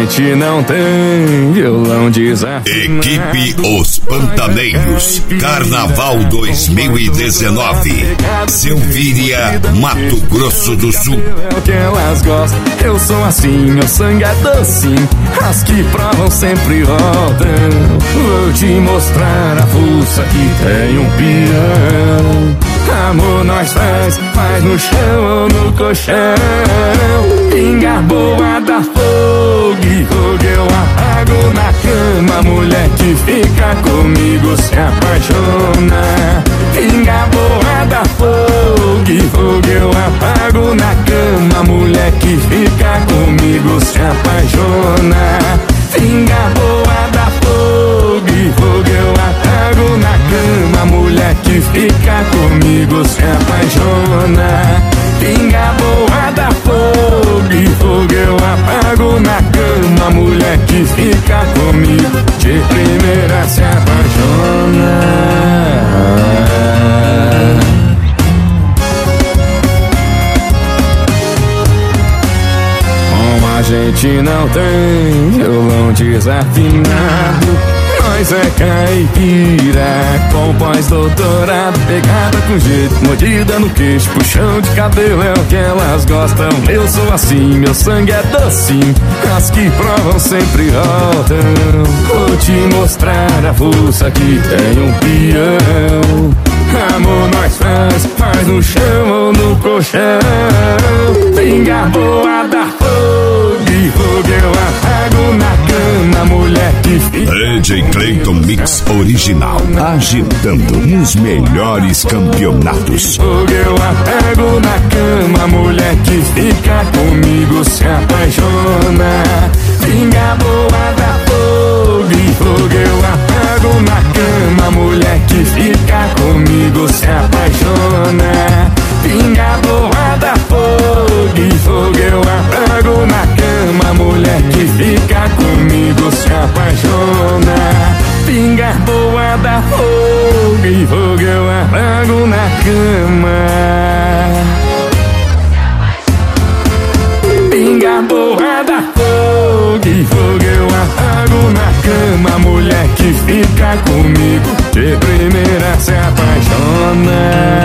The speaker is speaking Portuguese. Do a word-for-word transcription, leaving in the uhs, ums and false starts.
gente não tem violão desafinado. Equipe Os Pantaneiros, Carnaval dois mil e dezenove, Silvíria, Mato Grosso do Sul. É o que elas gostam, eu sou assim, meu sangue é docinho. As que provam sempre voltam. Vou te mostrar a força que tem um peão. Amor nós faz, faz no chão ou no colchão. Pinga boa da fogo, fogo eu apago na cama. Mulher que fica comigo se apaixona. Pinga boa da fogo, fogo eu apago na cama. Mulher que fica comigo se apaixona. Pinga boa da fogo, fogo eu apago na cama. Mulher que fica comigo se apaixona. Pinga boa da fogo, fogo eu apago na cama. Mulher que fica comigo de primeira se apaixona. Como a gente não tem violão desafinado, nós é caipira com pós-doutorado. Pegada com jeito, mordida no queixo, puxão de cabelo é o que elas gostam. Eu sou assim, meu sangue é docinho. As que provam sempre voltam. Vou te mostrar a força que tem um peão. Amor nós faz, faz no chão ou no colchão. Pinga boa da fogo, fogo eu apago na cama. Mulher que fica D J Clayton Mix Original, agitando nos melhores campeonatos. Fogo eu apago na cama. Mulher que fica comigo se apaixona. Pinga boa da fogo, fogo eu apago na cama. Mulher que fica comigo se apaixona. Pinga boa da fogo, fogo eu apago na cama. Mulher que fica comigo se apaixona. Pinga boa da fogo, fogo eu apago na cama. Pinga boa da fogo, fogo eu apago na cama. Mulher que fica comigo de primeira se apaixona.